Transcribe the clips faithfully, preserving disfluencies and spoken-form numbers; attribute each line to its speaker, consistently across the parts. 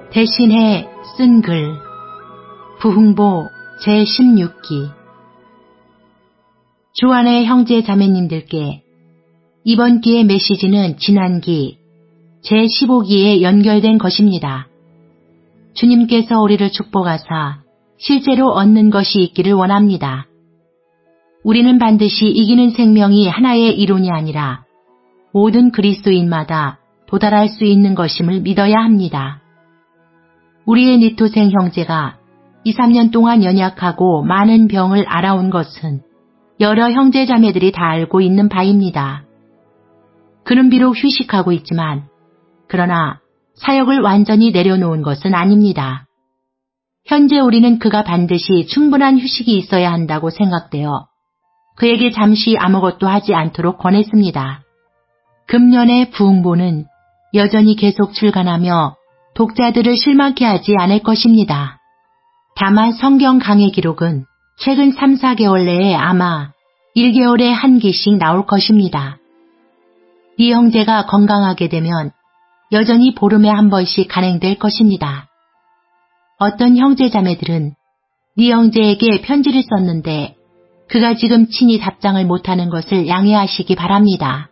Speaker 1: 대신해 쓴 글 부흥보 제십육 기. 주안의 형제 자매님들께 이번 기의 메시지는 지난 기 제십오 기에 연결된 것입니다. 주님께서 우리를 축복하사 실제로 얻는 것이 있기를 원합니다. 우리는 반드시 이기는 생명이 하나의 이론이 아니라 모든 그리스도인마다 도달할 수 있는 것임을 믿어야 합니다. 우리의 니토생 형제가 이, 삼 년 동안 연약하고 많은 병을 알아온 것은 여러 형제 자매들이 다 알고 있는 바입니다. 그는 비록 휴식하고 있지만 그러나 사역을 완전히 내려놓은 것은 아닙니다. 현재 우리는 그가 반드시 충분한 휴식이 있어야 한다고 생각되어 그에게 잠시 아무것도 하지 않도록 권했습니다. 금년의 부흥보는 여전히 계속 출간하며 독자들을 실망케 하지 않을 것입니다. 다만 성경 강해 기록은 최근 삼, 사 개월 내에 아마 일 개월에 한 기씩 나올 것입니다. 네 형제가 건강하게 되면 여전히 보름에 한 번씩 간행될 것입니다. 어떤 형제 자매들은 네 형제에게 편지를 썼는데 그가 지금 친히 답장을 못하는 것을 양해하시기 바랍니다.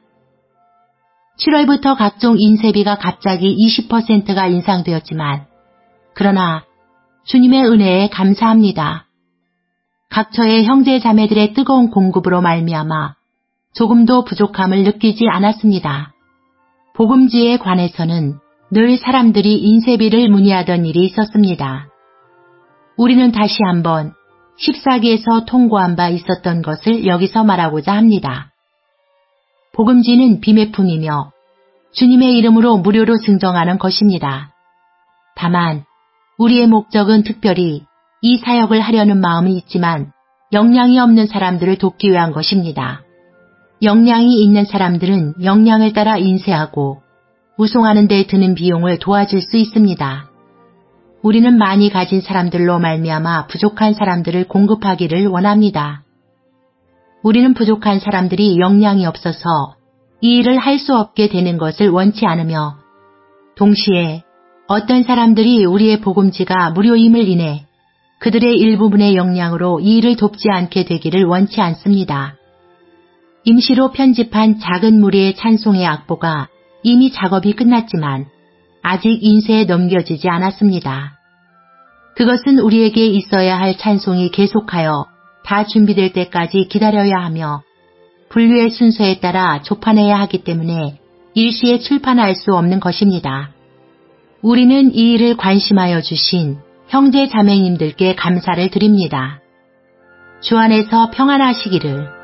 Speaker 1: 칠월부터 각종 인쇄비가 갑자기 이십 퍼센트가 인상되었지만 그러나 주님의 은혜에 감사합니다. 각처의 형제 자매들의 뜨거운 공급으로 말미암아 조금도 부족함을 느끼지 않았습니다. 복음지에 관해서는 늘 사람들이 인쇄비를 문의하던 일이 있었습니다. 우리는 다시 한번 십사 기에서 통고한 바 있었던 것을 여기서 말하고자 합니다. 복음지는 비매품이며 주님의 이름으로 무료로 증정하는 것입니다. 다만 우리의 목적은 특별히 이 사역을 하려는 마음이 있지만 역량이 없는 사람들을 돕기 위한 것입니다. 역량이 있는 사람들은 역량을 따라 인쇄하고 우송하는 데 드는 비용을 도와줄 수 있습니다. 우리는 많이 가진 사람들로 말미암아 부족한 사람들을 공급하기를 원합니다. 우리는 부족한 사람들이 역량이 없어서 이 일을 할 수 없게 되는 것을 원치 않으며 동시에 어떤 사람들이 우리의 복음지가 무료임을 인해 그들의 일부분의 역량으로 이 일을 돕지 않게 되기를 원치 않습니다. 임시로 편집한 작은 무리의 찬송의 악보가 이미 작업이 끝났지만 아직 인쇄에 넘겨지지 않았습니다. 그것은 우리에게 있어야 할 찬송이 계속하여 다 준비될 때까지 기다려야 하며 분류의 순서에 따라 조판해야 하기 때문에 일시에 출판할 수 없는 것입니다. 우리는 이 일을 관심하여 주신 형제 자매님들께 감사를 드립니다. 주 안에서 평안하시기를.